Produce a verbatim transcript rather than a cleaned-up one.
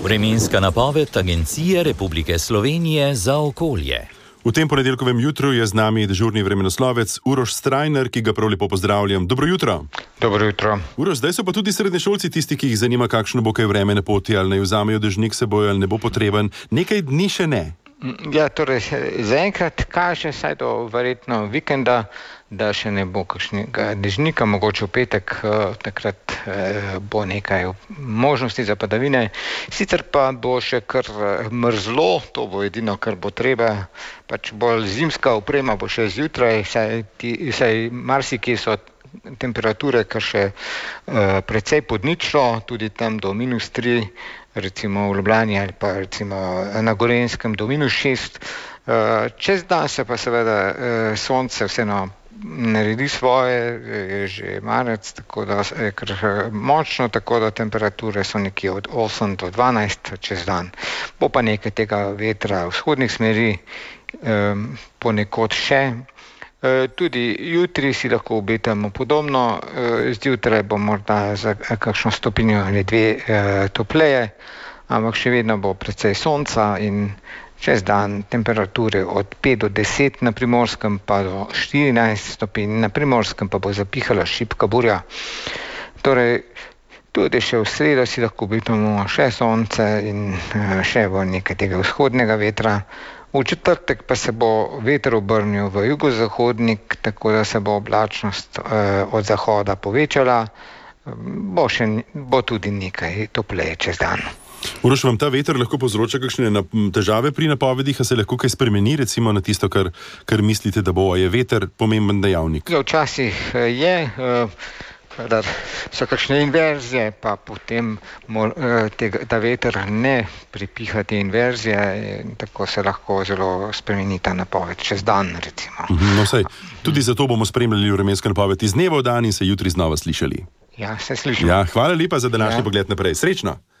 Vremenska napoved Agencije Republike Slovenije za okolje. V tem ponedeljkovem jutru je z nami dežurni vremenoslovec Uroš Strajnar, ki ga prav lepo pozdravljam. Dobro jutro. Dobro jutro. Uroš, zdaj so pa tudi srednješolci tisti, ki jih zanima, kakšno bo kaj vreme na poti, ali naj vzamejo dežnik seboj, ali ne bo potreben. Nekaj dni še ne. Ja, torej, zaenkrat kaže, saj do verjetno vikenda, da še ne bo kakšnega dežnika, mogoče v petek, takrat bo nekaj možnosti za padavine. Sicer pa bo še kar mrzlo, to bo edino, kar bo treba, pač bolj zimska oprema bo še zjutraj, saj, ti, saj marsikje so temperature kar še uh, precej pod ničlo, tudi tam do minus tri, recimo v Ljubljani ali pa recimo na Gorenjskem do minus šest. Uh, čez dan se pa seveda uh, sonce vseeno naredi svoje, je že marec, tako da je kar močno, tako da temperature so nekje od osem do dvanajst čez dan. Bo pa nekaj tega vetra vzhodnih smeri, um, ponekod še. Tudi jutri si lahko obetamo podobno, zjutraj bo morda za kakšno stopinjo ali dve topleje, ampak še vedno bo precej sonca in čez dan temperature od pet do deset na Primorskem pa do štirinajst stopinj, na Primorskem pa bo zapihala šibka burja. Torej, tudi še v sredo si lahko obetamo še sonce in še bo nekaj tega vzhodnega vetra. V četrtek pa se bo veter obrnil v jugozahodnik, tako da se bo oblačnost eh, od zahoda povečala, bo, še, bo tudi nekaj topleje čez dan. Uroš, vam ta veter lahko povzroča kakšne težave pri napovedih, a se lahko kaj spremeni recimo na tisto, kar, kar mislite, da bo, je veter pomemben dejavnik? Ja, včasih je, eh, kadar so kakšne inverzije, pa potem mor, tega, ta veter ne pripiha te inverzije in tako se lahko zelo spremeni ta napoved čez dan, recimo. No, saj, tudi zato bomo spremljali vremensko napoved iz dneva v dan in se jutri znova slišali. Ja, se slišimo. Ja, hvala lepa za današnji ja. pogled naprej. Srečno!